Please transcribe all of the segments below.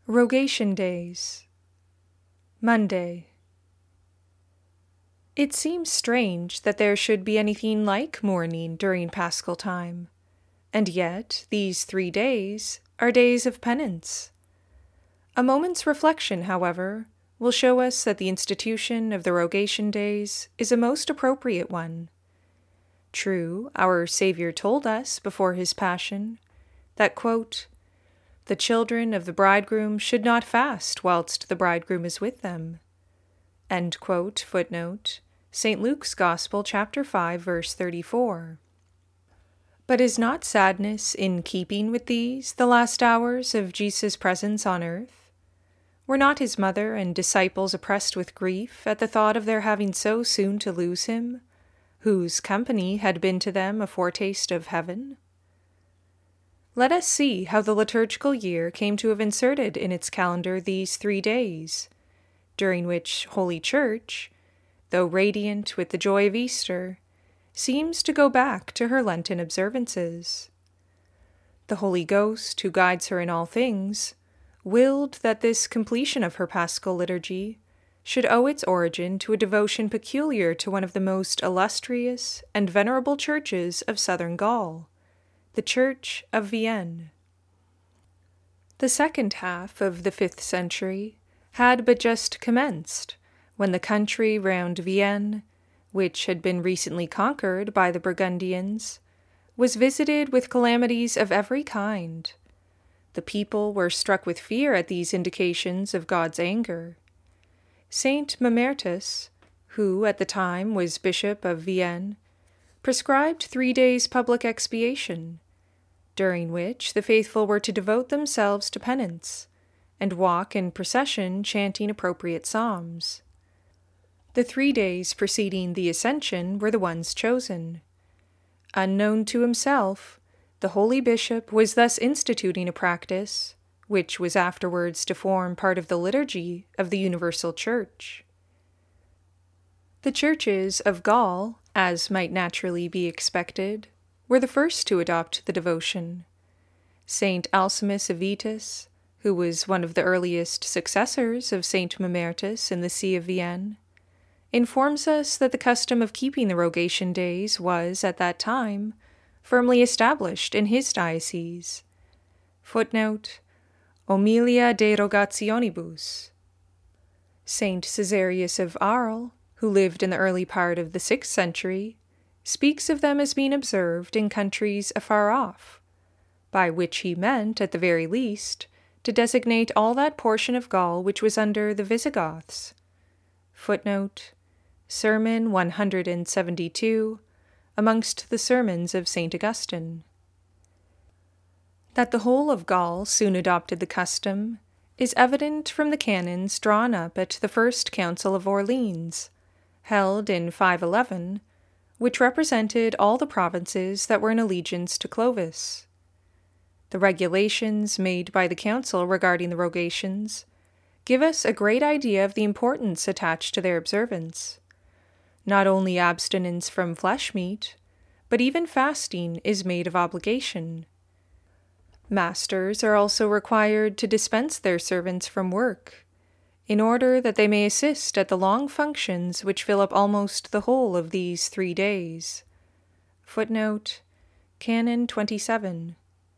Rogation Days. Monday. It seems strange that there should be anything like mourning during Paschal time, and yet these 3 days are days of penance. A moment's reflection, however, will show us that the institution of the Rogation Days is a most appropriate one. True, our Savior told us before his Passion that, quote, "The children of the bridegroom should not fast whilst the bridegroom is with them." End quote, footnote, St. Luke's Gospel, chapter 5, verse 34. But is not sadness in keeping with these the last hours of Jesus' presence on earth? Were not his mother and disciples oppressed with grief at the thought of their having so soon to lose him, whose company had been to them a foretaste of heaven? Let us see how the liturgical year came to have inserted in its calendar these 3 days, during which Holy Church, though radiant with the joy of Easter, seems to go back to her Lenten observances. The Holy Ghost, who guides her in all things, willed that this completion of her Paschal liturgy should owe its origin to a devotion peculiar to one of the most illustrious and venerable churches of southern Gaul, the Church of Vienne. The second half of the 5th century had but just commenced, when the country round Vienne, which had been recently conquered by the Burgundians, was visited with calamities of every kind. The people were struck with fear at these indications of God's anger. Saint Mamertus, who at the time was Bishop of Vienne, prescribed 3 days' public expiation, during which the faithful were to devote themselves to penance, and walk in procession chanting appropriate psalms. The 3 days preceding the Ascension were the ones chosen. Unknown to himself, the holy bishop was thus instituting a practice, which was afterwards to form part of the liturgy of the Universal Church. The churches of Gaul, as might naturally be expected, were the first to adopt the devotion. Saint Alcimus of Vetus, who was one of the earliest successors of Saint Mamertus in the See of Vienne, informs us that the custom of keeping the Rogation Days was, at that time, firmly established in his diocese. Footnote, Homilia de Rogationibus. Saint Caesarius of Arles, who lived in the early part of the 6th century, speaks of them as being observed in countries afar off, by which he meant, at the very least, to designate all that portion of Gaul which was under the Visigoths. Footnote, Sermon 172, amongst the sermons of St. Augustine. That the whole of Gaul soon adopted the custom is evident from the canons drawn up at the First Council of Orleans, held in 511, which represented all the provinces that were in allegiance to Clovis. The regulations made by the council regarding the rogations give us a great idea of the importance attached to their observance. Not only abstinence from flesh meat, but even fasting is made of obligation. Masters are also required to dispense their servants from work, in order that they may assist at the long functions which fill up almost the whole of these 3 days. Footnote, Canon 27.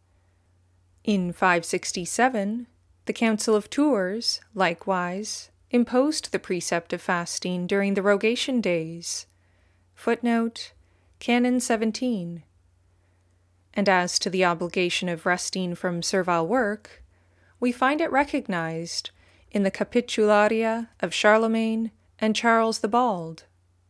In 567, the Council of Tours, likewise, imposed the precept of fasting during the Rogation Days. Footnote, Canon 17. And as to the obligation of resting from servile work, we find it recognized in the Capitularia of Charlemagne and Charles the Bald.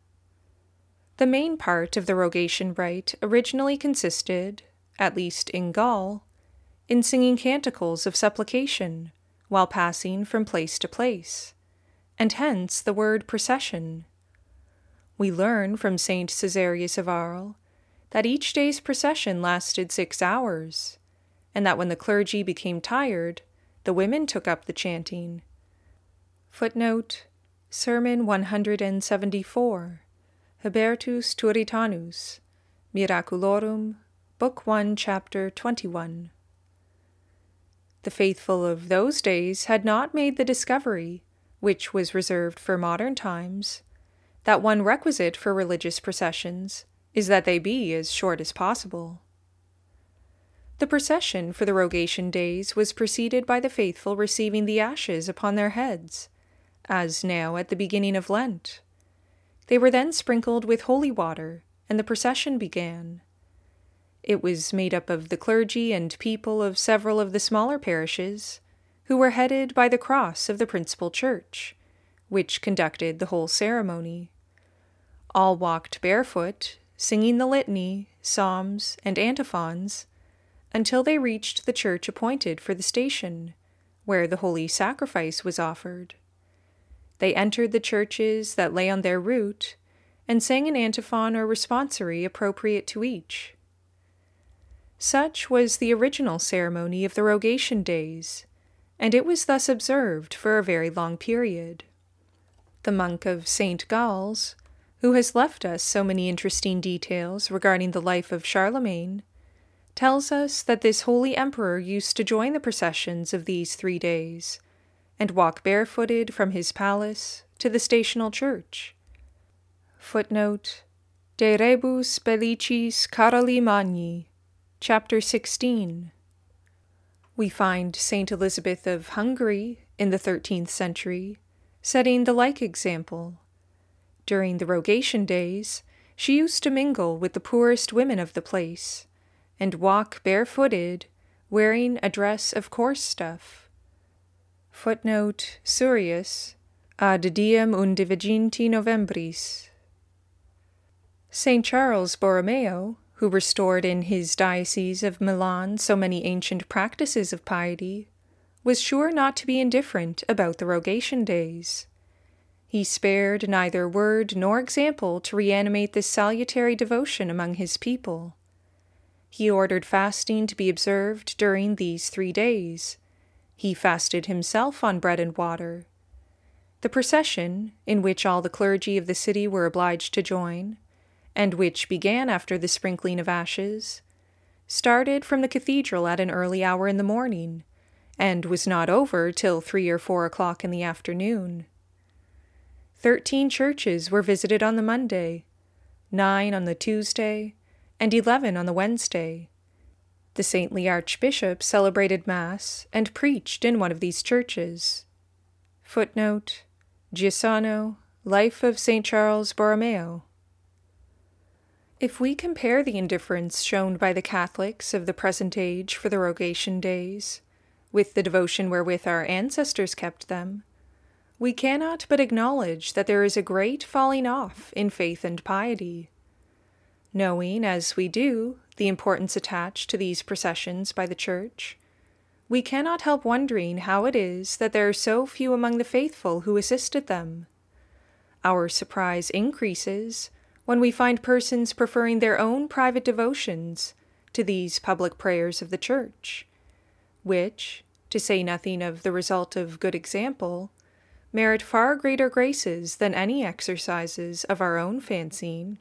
The main part of the rogation rite originally consisted, at least in Gaul, in singing canticles of supplication while passing from place to place, and hence the word procession. We learn from Saint Caesarius of Arles that each day's procession lasted 6 hours, and that when the clergy became tired, the women took up the chanting. Footnote, Sermon 174, Hubertus Turitanus, Miraculorum, Book 1, Chapter 21. The faithful of those days had not made the discovery, which was reserved for modern times, that one requisite for religious processions is that they be as short as possible. The procession for the Rogation Days was preceded by the faithful receiving the ashes upon their heads, as now at the beginning of Lent. They were then sprinkled with holy water, and the procession began. It was made up of the clergy and people of several of the smaller parishes, who were headed by the cross of the principal church, which conducted the whole ceremony. All walked barefoot, singing the litany, psalms, and antiphons, until they reached the church appointed for the station, where the holy sacrifice was offered. They entered the churches that lay on their route, and sang an antiphon or responsory appropriate to each. Such was the original ceremony of the Rogation Days, and it was thus observed for a very long period. The monk of St. Gall's, who has left us so many interesting details regarding the life of Charlemagne, tells us that this holy emperor used to join the processions of these 3 days, and walk barefooted from his palace to the stational church. Footnote: De Rebus Bellicis Caroli Magni, Chapter 16. We find Saint Elizabeth of Hungary, in the 13th century, setting the like example. During the Rogation Days, she used to mingle with the poorest women of the place, and walk barefooted, wearing a dress of coarse stuff. Footnote: Surius, ad diem undiviginti Novembris. St. Charles Borromeo, who restored in his diocese of Milan so many ancient practices of piety, was sure not to be indifferent about the Rogation Days. He spared neither word nor example to reanimate this salutary devotion among his people. He ordered fasting to be observed during these 3 days. He fasted himself on bread and water. The procession, in which all the clergy of the city were obliged to join, and which began after the sprinkling of ashes, started from the cathedral at an early hour in the morning, and was not over till 3 or 4 o'clock in the afternoon. 13 churches were visited on the Monday, 9 on the Tuesday, and 11 on the Wednesday. The saintly archbishop celebrated Mass and preached in one of these churches. Footnote: Giussano, Life of St. Charles Borromeo. If we compare the indifference shown by the Catholics of the present age for the Rogation Days with the devotion wherewith our ancestors kept them, we cannot but acknowledge that there is a great falling off in faith and piety. Knowing, as we do, the importance attached to these processions by the Church, we cannot help wondering how it is that there are so few among the faithful who assisted them. Our surprise increases when we find persons preferring their own private devotions to these public prayers of the Church, which, to say nothing of the result of good example, merit far greater graces than any exercises of our own fancying.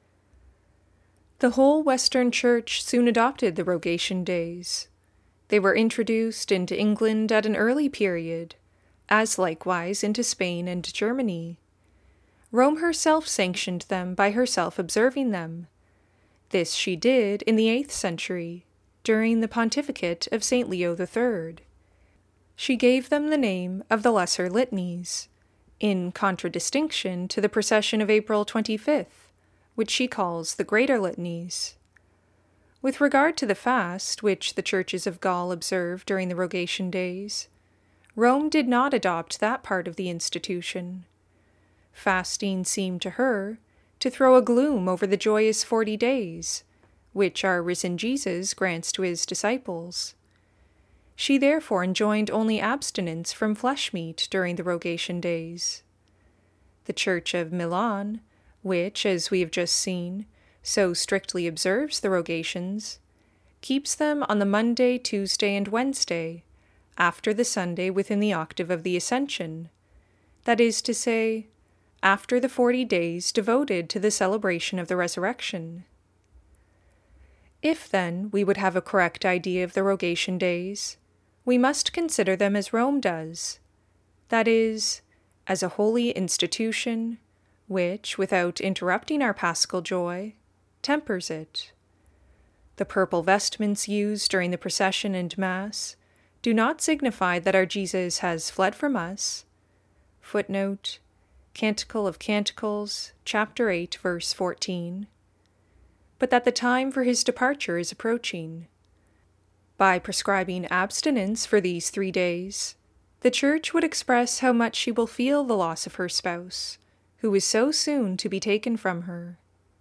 The whole Western Church soon adopted the Rogation Days. They were introduced into England at an early period, as likewise into Spain and Germany. Rome herself sanctioned them by herself observing them. This she did in the 8th century, during the pontificate of St. Leo III. She gave them the name of the Lesser Litanies, in contradistinction to the procession of April 25th, which she calls the Greater Litanies. With regard to the fast, which the churches of Gaul observed during the Rogation Days, Rome did not adopt that part of the institution. Fasting seemed to her to throw a gloom over the joyous 40 days, which our risen Jesus grants to his disciples. She therefore enjoined only abstinence from flesh meat during the Rogation Days. The Church of Milan, which, as we have just seen, so strictly observes the Rogations, keeps them on the Monday, Tuesday, and Wednesday, after the Sunday within the octave of the Ascension, that is to say, after the 40 days devoted to the celebration of the Resurrection. If, then, we would have a correct idea of the Rogation Days, we must consider them as Rome does, that is, as a holy institution which, without interrupting our paschal joy, tempers it. The purple vestments used during the procession and Mass do not signify that our Jesus has fled from us. Footnote, Canticle of Canticles, chapter 8, verse 14. But that the time for his departure is approaching. By prescribing abstinence for these 3 days, the Church would express how much she will feel the loss of her spouse, who is so soon to be taken from her.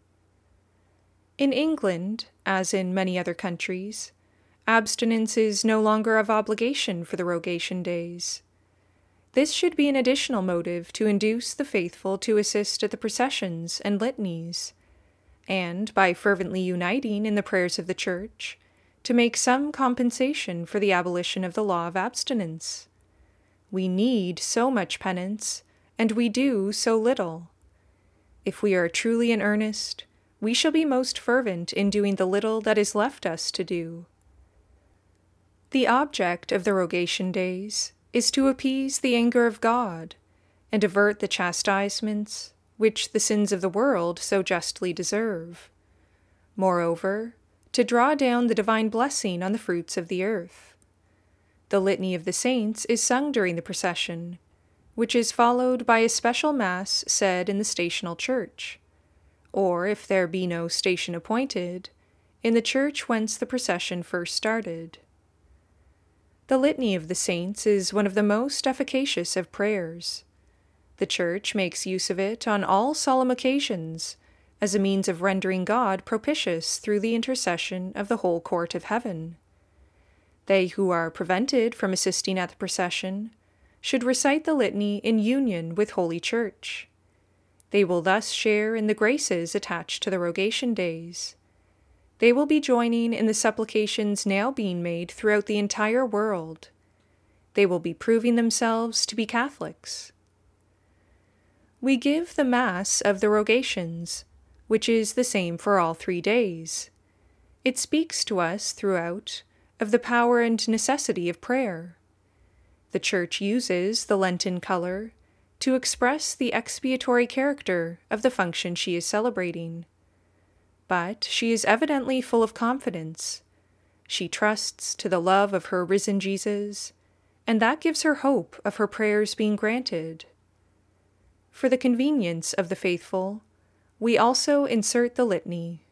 In England, as in many other countries, abstinence is no longer of obligation for the Rogation days. This should be an additional motive to induce the faithful to assist at the processions and litanies, and, by fervently uniting in the prayers of the Church, to make some compensation for the abolition of the law of abstinence. We need so much penance, and we do so little. If we are truly in earnest, we shall be most fervent in doing the little that is left us to do. The object of the Rogation days is to appease the anger of God and avert the chastisements which the sins of the world so justly deserve. Moreover, to draw down the divine blessing on the fruits of the earth. The Litany of the Saints is sung during the procession, which is followed by a special Mass said in the stational church, or, if there be no station appointed, in the church whence the procession first started. The Litany of the Saints is one of the most efficacious of prayers. The Church makes use of it on all solemn occasions, as a means of rendering God propitious through the intercession of the whole court of heaven. They who are prevented from assisting at the procession should recite the litany in union with Holy Church. They will thus share in the graces attached to the Rogation days. They will be joining in the supplications now being made throughout the entire world. They will be proving themselves to be Catholics. We give the Mass of the Rogations, which is the same for all 3 days. It speaks to us throughout of the power and necessity of prayer. The Church uses the Lenten color to express the expiatory character of the function she is celebrating. But she is evidently full of confidence. She trusts to the love of her risen Jesus, and that gives her hope of her prayers being granted. For the convenience of the faithful, we also insert the litany.